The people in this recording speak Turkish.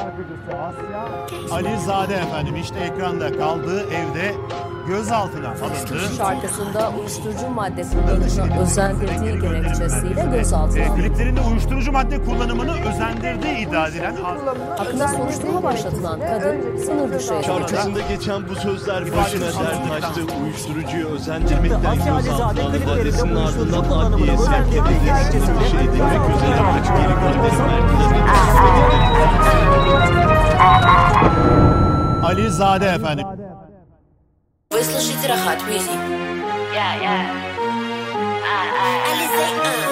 şarkıcısı Asya Alizade efendim işte ekranda kaldığı evde gözaltına alındı. Şarkısında uyuşturucu madde kullanımını özendirdiği gerekçesiyle gözaltına alındı. Kliplerinde uyuşturucu madde kullanımını özendirdiği iddia edilen Hakkında soruşturma başlatılan kadın sınır dışı edildi. Şarkısında geçen bu sözler başına dert açtı. Uyuşturucuyu özendirmekten gözaltına alındı. Adresinin ardından adliyeye sevk edildi. Sınır dışı edilmek üzere açık geri gönderim merkezine. Alizade efendim. Вы слушаете Рахат Мьюзик. Ализей.